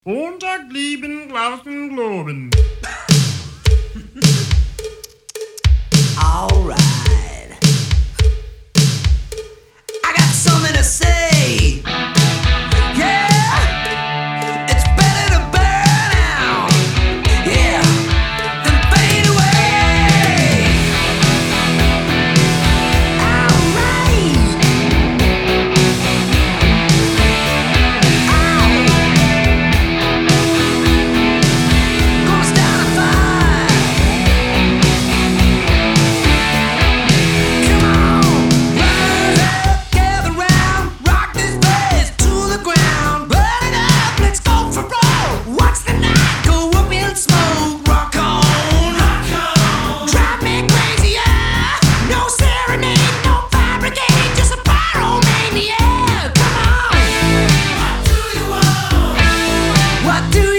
Montag lieben, glauben, globen. Alright. I got something to say. Yeah, it's better to burn out. Yeah, than fade away. Alright. Gonna start a fire. Come on, rise up, gather round, rock this place to the ground, burn it up, let's go for broke. Watch the night go up in smoke. Rock on, drive me crazy, yeah. No serenade, no fire brigade, just a pyromania. Come on, what do you want? What do